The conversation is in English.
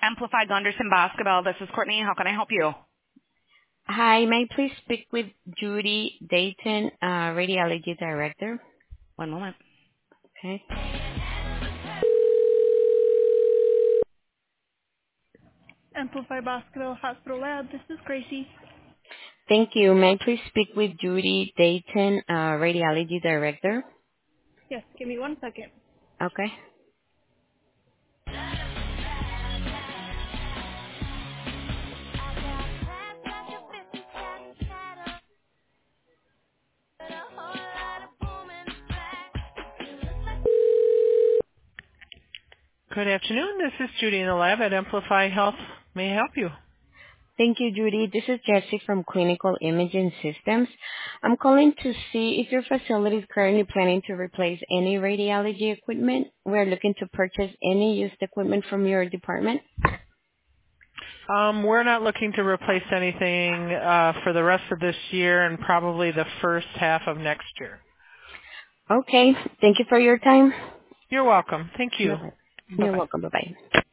Amplify Gunderson Basketball. This is Courtney. How can I help you? Hi, may I please speak with Judy Dayton, Radiology Director? One moment. Okay. Amplify Basketball Hospital Lab. This is Gracie. Thank you. May I please speak with Judy Dayton, Radiology Director? Yes, give me 1 second. Okay. Good afternoon. This is Judy in the lab at Amplify Health. May I help you? Thank you, Judy. This is Jessie from Clinical Imaging Systems. I'm calling to see if your facility is currently planning to replace any radiology equipment. We're looking to purchase any used equipment from your department. We're not looking to replace anything for the rest of this year and probably the first half of next year. Okay. Thank you for your time. You're welcome. Thank you. Bye-bye. You're Bye-bye. welcome. Bye-bye.